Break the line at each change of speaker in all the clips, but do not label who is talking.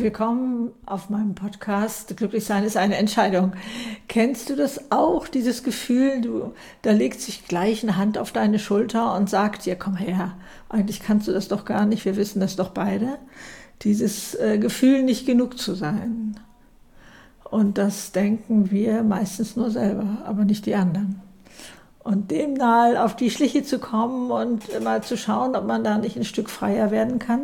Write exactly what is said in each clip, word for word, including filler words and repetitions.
willkommen auf meinem Podcast Glücklich sein ist eine Entscheidung. Kennst du das auch, dieses Gefühl, du, da legt sich gleich eine Hand auf deine Schulter und sagt dir, komm her, eigentlich kannst du das doch gar nicht, wir wissen das doch beide. Dieses äh, Gefühl, nicht genug zu sein. Und das denken wir meistens nur selber, aber nicht die anderen. Und dem mal auf die Schliche zu kommen und mal zu schauen, ob man da nicht ein Stück freier werden kann.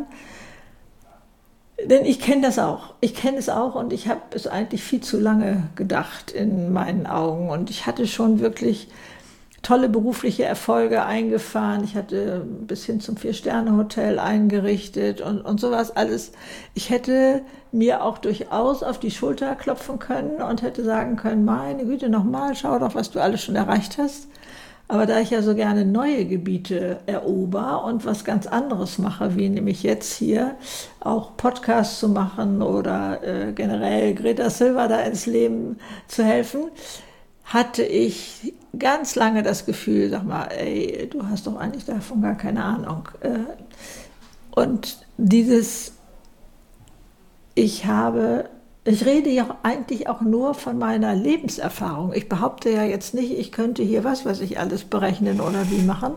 Denn ich kenne das auch. Ich kenne es auch und ich habe es eigentlich viel zu lange gedacht in meinen Augen. Und ich hatte schon wirklich tolle berufliche Erfolge eingefahren. Ich hatte bis hin zum Vier-Sterne-Hotel eingerichtet und, und sowas alles. Ich hätte mir auch durchaus auf die Schulter klopfen können und hätte sagen können, meine Güte, nochmal, schau doch, was du alles schon erreicht hast. Aber da ich ja so gerne neue Gebiete erober und was ganz anderes mache, wie nämlich jetzt hier auch Podcasts zu machen oder äh, generell Greta Silva da ins Leben zu helfen, hatte ich ganz lange das Gefühl, sag mal, ey, du hast doch eigentlich davon gar keine Ahnung. Und dieses, ich habe, ich rede ja eigentlich auch nur von meiner Lebenserfahrung. Ich behaupte ja jetzt nicht, ich könnte hier was weiß ich alles berechnen oder wie machen.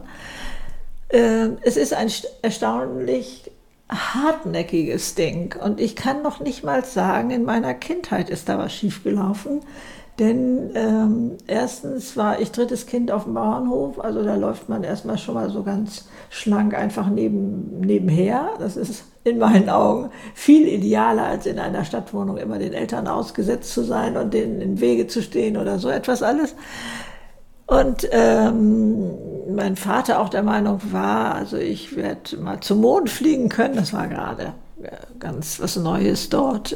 Es ist ein erstaunlich hartnäckiges Ding und ich kann noch nicht mal sagen, in meiner Kindheit ist da was schiefgelaufen. Denn ähm, erstens war ich drittes Kind auf dem Bauernhof, also da läuft man erstmal schon mal so ganz schlank einfach neben, nebenher. Das ist in meinen Augen viel idealer, als in einer Stadtwohnung immer den Eltern ausgesetzt zu sein und denen im Wege zu stehen oder so etwas alles. Und ähm, mein Vater auch der Meinung war, also ich werde mal zum Mond fliegen können, das war gerade ganz was Neues dort.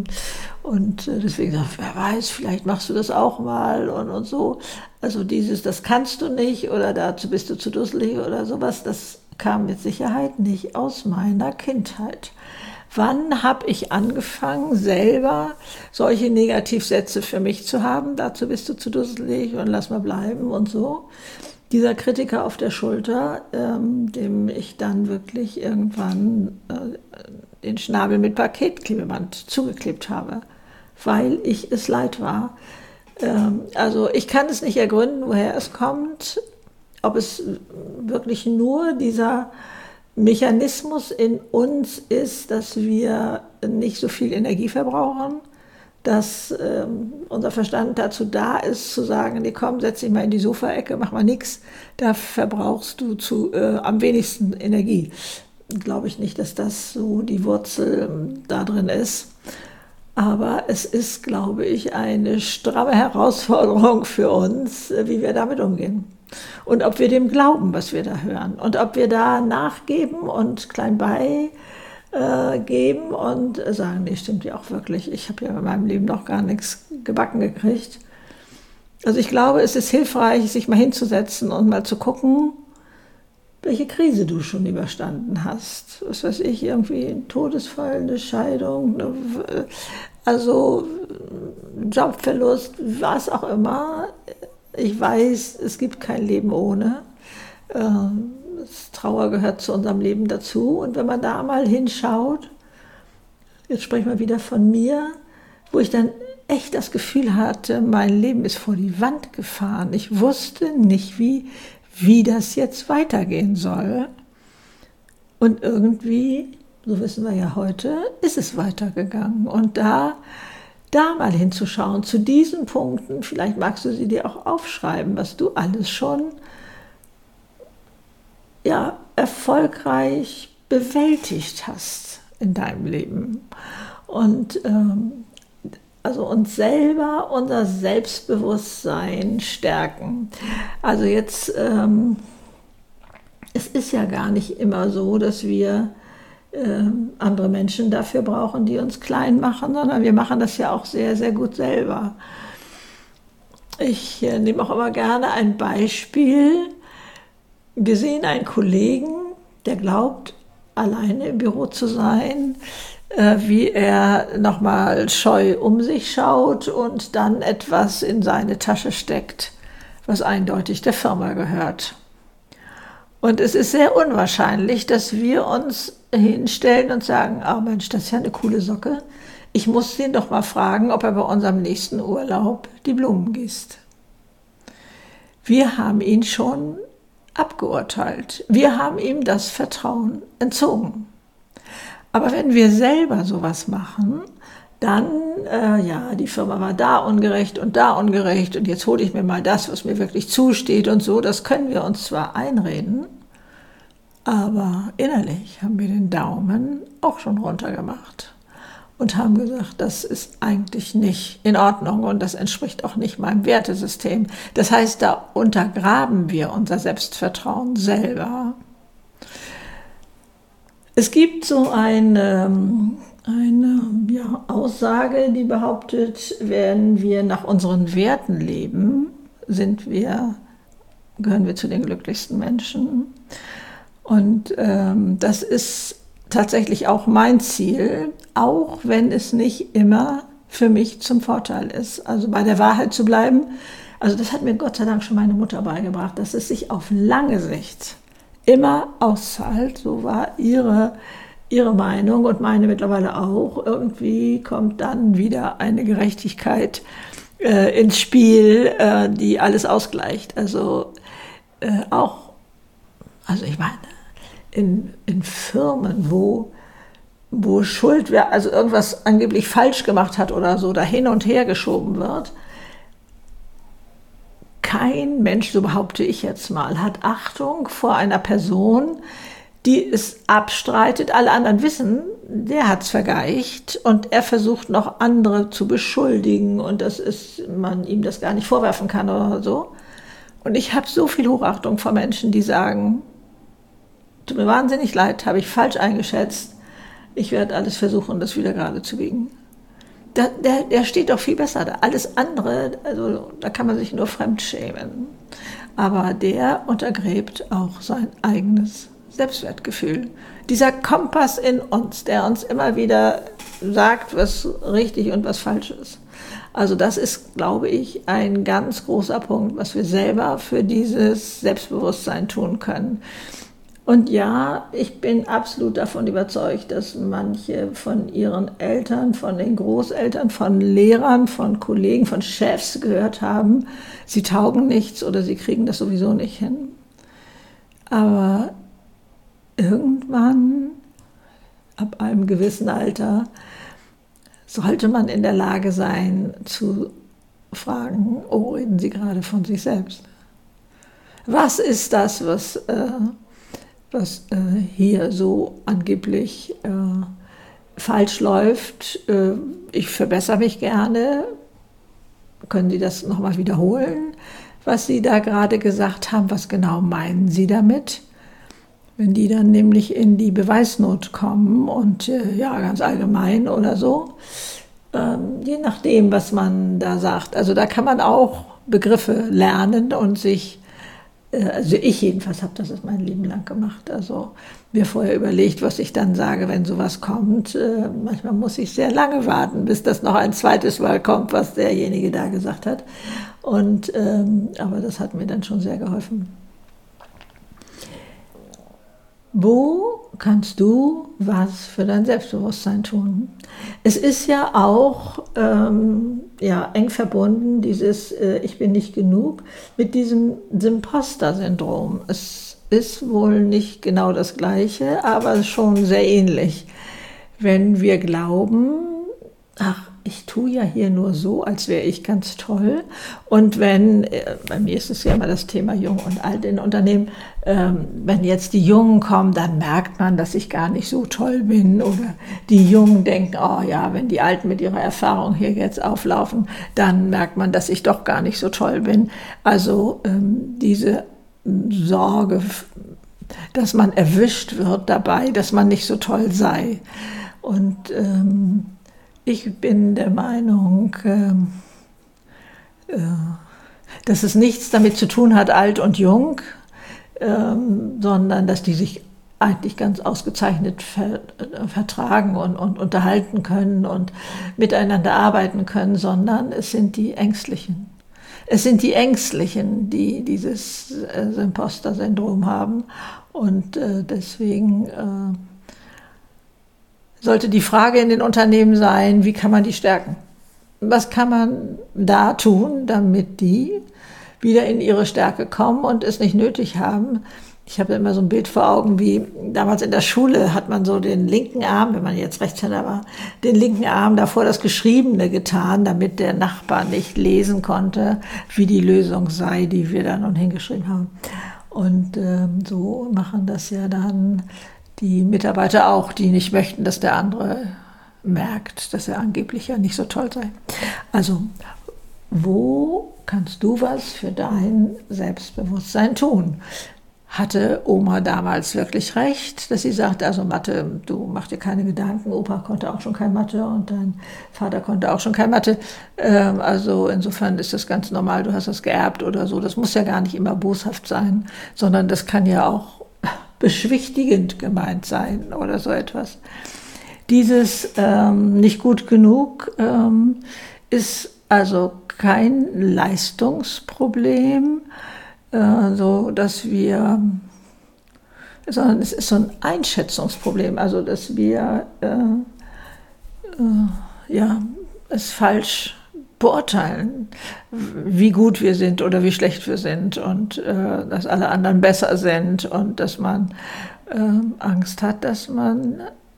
Und deswegen dachte ich, wer weiß, vielleicht machst du das auch mal und, und so. Also dieses, das kannst du nicht oder dazu bist du zu dusselig oder sowas, das kam mit Sicherheit nicht aus meiner Kindheit. Wann habe ich angefangen, selber solche Negativsätze für mich zu haben? Dazu bist du zu dusselig und lass mal bleiben und so. Dieser Kritiker auf der Schulter, ähm, dem ich dann wirklich irgendwann äh, den Schnabel mit Paketklebeband zugeklebt habe, weil ich es leid war. Ähm, also ich kann es nicht ergründen, woher es kommt, ob es wirklich nur dieser Mechanismus in uns ist, dass wir nicht so viel Energie verbrauchen, dass ähm, unser Verstand dazu da ist, zu sagen, nee, komm, setz dich mal in die Sofaecke, mach mal nix, da verbrauchst du zu, äh, am wenigsten Energie. Glaube ich nicht, dass das so die Wurzel ähm, da drin ist. Aber es ist, glaube ich, eine stramme Herausforderung für uns, äh, wie wir damit umgehen. Und ob wir dem glauben, was wir da hören. Und ob wir da nachgeben und klein bei Äh, geben und sagen, nee, stimmt ja auch wirklich, ich habe ja in meinem Leben noch gar nichts gebacken gekriegt. Also ich glaube, es ist hilfreich, sich mal hinzusetzen und mal zu gucken, welche Krise du schon überstanden hast. Was weiß ich, irgendwie ein Todesfall, eine Scheidung, eine, also Jobverlust, was auch immer. Ich weiß, es gibt kein Leben ohne. Ähm, Trauer gehört zu unserem Leben dazu. Und wenn man da mal hinschaut, jetzt spreche ich mal wieder von mir, wo ich dann echt das Gefühl hatte, mein Leben ist vor die Wand gefahren. Ich wusste nicht, wie, wie das jetzt weitergehen soll. Und irgendwie, so wissen wir ja heute, ist es weitergegangen. Und da, da mal hinzuschauen, zu diesen Punkten, vielleicht magst du sie dir auch aufschreiben, was du alles schon ja, erfolgreich bewältigt hast in deinem Leben. Und ähm, also uns selber, unser Selbstbewusstsein stärken. Also jetzt, ähm, es ist ja gar nicht immer so, dass wir ähm, andere Menschen dafür brauchen, die uns klein machen, sondern wir machen das ja auch sehr, sehr gut selber. Ich äh, nehme auch immer gerne ein Beispiel. Wir sehen einen Kollegen, der glaubt, alleine im Büro zu sein, äh, wie er nochmal scheu um sich schaut und dann etwas in seine Tasche steckt, was eindeutig der Firma gehört. Und es ist sehr unwahrscheinlich, dass wir uns hinstellen und sagen, oh Mensch, das ist ja eine coole Socke. Ich muss den doch mal fragen, ob er bei unserem nächsten Urlaub die Blumen gießt. Wir haben ihn schon abgeurteilt. Wir haben ihm das Vertrauen entzogen. Aber wenn wir selber sowas machen, dann, äh, ja, die Firma war da ungerecht und da ungerecht und jetzt hole ich mir mal das, was mir wirklich zusteht und so, das können wir uns zwar einreden, aber innerlich haben wir den Daumen auch schon runtergemacht und haben gesagt, das ist eigentlich nicht in Ordnung und das entspricht auch nicht meinem Wertesystem. Das heißt, da untergraben wir unser Selbstvertrauen selber. Es gibt so eine, eine ja, Aussage, die behauptet, wenn wir nach unseren Werten leben, sind wir, gehören wir zu den glücklichsten Menschen. Und ähm, das ist tatsächlich auch mein Ziel, auch wenn es nicht immer für mich zum Vorteil ist. Also bei der Wahrheit zu bleiben, also das hat mir Gott sei Dank schon meine Mutter beigebracht, dass es sich auf lange Sicht immer auszahlt. So war ihre, ihre Meinung und meine mittlerweile auch. Irgendwie kommt dann wieder eine Gerechtigkeit äh, ins Spiel, äh, die alles ausgleicht. Also äh, auch, also ich meine, in, in Firmen, wo, wo Schuld, also irgendwas angeblich falsch gemacht hat oder so, da hin und her geschoben wird, kein Mensch, so behaupte ich jetzt mal, hat Achtung vor einer Person, die es abstreitet. Alle anderen wissen, der hat es vergeicht und er versucht noch andere zu beschuldigen und dass ist, man ihm das gar nicht vorwerfen kann oder so. Und ich habe so viel Hochachtung vor Menschen, die sagen, tut mir wahnsinnig leid, habe ich falsch eingeschätzt. Ich werde alles versuchen, das wieder gerade zu biegen. Da, der, der steht doch viel besser da. Alles andere, also da kann man sich nur fremdschämen. Aber der untergräbt auch sein eigenes Selbstwertgefühl. Dieser Kompass in uns, der uns immer wieder sagt, was richtig und was falsch ist. Also das ist, glaube ich, ein ganz großer Punkt, was wir selber für dieses Selbstbewusstsein tun können. Und ja, ich bin absolut davon überzeugt, dass manche von ihren Eltern, von den Großeltern, von Lehrern, von Kollegen, von Chefs gehört haben, sie taugen nichts oder sie kriegen das sowieso nicht hin. Aber irgendwann, ab einem gewissen Alter, sollte man in der Lage sein zu fragen, oh, reden Sie gerade von sich selbst? Was ist das, was... Äh, was äh, hier so angeblich äh, falsch läuft. Äh, ich verbessere mich gerne. Können Sie das nochmal wiederholen, was Sie da gerade gesagt haben? Was genau meinen Sie damit? Wenn die dann nämlich in die Beweisnot kommen und äh, ja, ganz allgemein oder so, ähm, je nachdem, was man da sagt. Also da kann man auch Begriffe lernen und sich Also ich jedenfalls habe das mein Leben lang gemacht. Also mir vorher überlegt, was ich dann sage, wenn sowas kommt. Manchmal muss ich sehr lange warten, bis das noch ein zweites Mal kommt, was derjenige da gesagt hat. Und, ähm, aber das hat mir dann schon sehr geholfen. Wo kannst du was für dein Selbstbewusstsein tun? Es ist ja auch ähm, ja, eng verbunden, dieses äh, Ich bin nicht genug, mit diesem Imposter-Syndrom. Es ist wohl nicht genau das Gleiche, aber schon sehr ähnlich. Wenn wir glauben, ach, ich tue ja hier nur so, als wäre ich ganz toll. Und wenn, bei mir ist es ja immer das Thema Jung und Alt in Unternehmen, ähm, wenn jetzt die Jungen kommen, dann merkt man, dass ich gar nicht so toll bin. Oder die Jungen denken, oh ja, wenn die Alten mit ihrer Erfahrung hier jetzt auflaufen, dann merkt man, dass ich doch gar nicht so toll bin. Also ähm, diese Sorge, dass man erwischt wird dabei, dass man nicht so toll sei. Und ähm, ich bin der Meinung, äh, äh, dass es nichts damit zu tun hat, alt und jung, äh, sondern dass die sich eigentlich ganz ausgezeichnet ver, äh, vertragen und, und unterhalten können und miteinander arbeiten können, sondern es sind die Ängstlichen. Es sind die Ängstlichen, die dieses äh, Imposter-Syndrom haben und äh, deswegen... Äh, sollte die Frage in den Unternehmen sein, wie kann man die stärken? Was kann man da tun, damit die wieder in ihre Stärke kommen und es nicht nötig haben? Ich habe immer so ein Bild vor Augen, wie damals in der Schule hat man so den linken Arm, wenn man jetzt Rechtshänder war, den linken Arm davor das Geschriebene getan, damit der Nachbar nicht lesen konnte, wie die Lösung sei, die wir da nun hingeschrieben haben. Und ähm, so machen das ja dann die Mitarbeiter auch, die nicht möchten, dass der andere merkt, dass er angeblich ja nicht so toll sei. Also, wo kannst du was für dein Selbstbewusstsein tun? Hatte Oma damals wirklich recht, dass sie sagte, also Mathe, du mach dir keine Gedanken, Opa konnte auch schon kein Mathe und dein Vater konnte auch schon kein Mathe. Ähm, also insofern ist das ganz normal, du hast das geerbt oder so. Das muss ja gar nicht immer boshaft sein, sondern das kann ja auch beschwichtigend gemeint sein oder so etwas. Dieses ähm, nicht gut genug ähm, ist also kein Leistungsproblem, so dass wir, sondern es ist so ein Einschätzungsproblem, also dass wir äh, äh, ja, es falsch beurteilen, wie gut wir sind oder wie schlecht wir sind und äh, dass alle anderen besser sind und dass man äh, Angst hat, dass man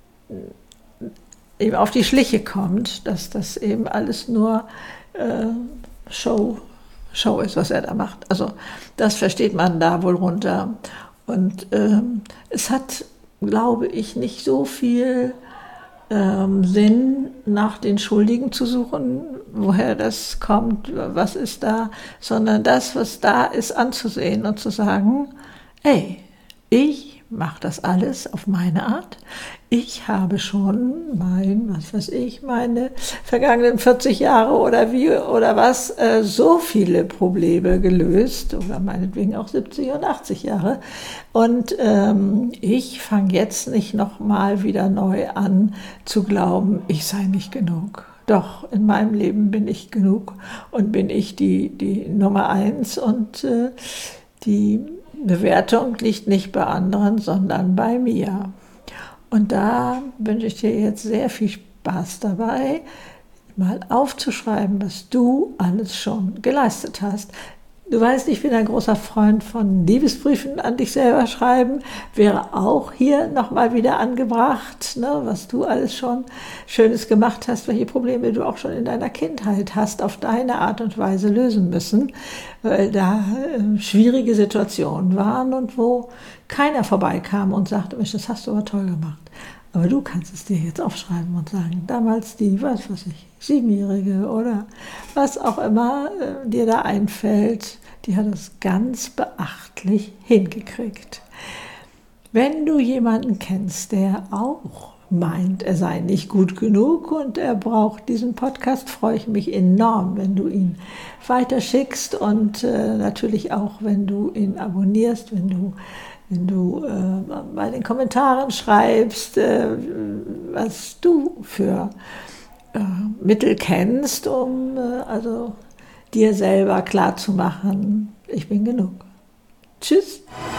eben auf die Schliche kommt, dass das eben alles nur äh, Show Show ist, was er da macht. Also das versteht man da wohl runter. Und ähm, es hat, glaube ich, nicht so viel ähm, Sinn, nach den Schuldigen zu suchen, woher das kommt, was ist da, sondern das, was da ist, anzusehen und zu sagen, ey, ich mache das alles auf meine Art. Ich habe schon mein, was weiß ich, meine vergangenen vierzig Jahre oder wie oder was, äh, so viele Probleme gelöst oder meinetwegen auch siebzig und achtzig Jahre. Und ähm, ich fange jetzt nicht nochmal wieder neu an zu glauben, ich sei nicht genug. Doch, in meinem Leben bin ich genug und bin ich die, die Nummer eins und äh, die Bewertung liegt nicht bei anderen, sondern bei mir. Und da wünsche ich dir jetzt sehr viel Spaß dabei, mal aufzuschreiben, was du alles schon geleistet hast. Du weißt, ich bin ein großer Freund von Liebesbriefen an dich selber schreiben. Wäre auch hier nochmal wieder angebracht, ne, was du alles schon Schönes gemacht hast, welche Probleme du auch schon in deiner Kindheit hast, auf deine Art und Weise lösen müssen, weil da äh, schwierige Situationen waren und wo keiner vorbeikam und sagte, Mensch, das hast du aber toll gemacht. Aber du kannst es dir jetzt aufschreiben und sagen, damals die, was weiß ich, Siebenjährige oder was auch immer äh, dir da einfällt, die hat es ganz beachtlich hingekriegt. Wenn du jemanden kennst, der auch meint, er sei nicht gut genug und er braucht diesen Podcast, freue ich mich enorm, wenn du ihn weiterschickst und äh, natürlich auch, wenn du ihn abonnierst, wenn du wenn du äh, bei den Kommentaren schreibst, äh, was du für äh, Mittel kennst, um äh, also dir selber klarzumachen, ich bin genug. Tschüss.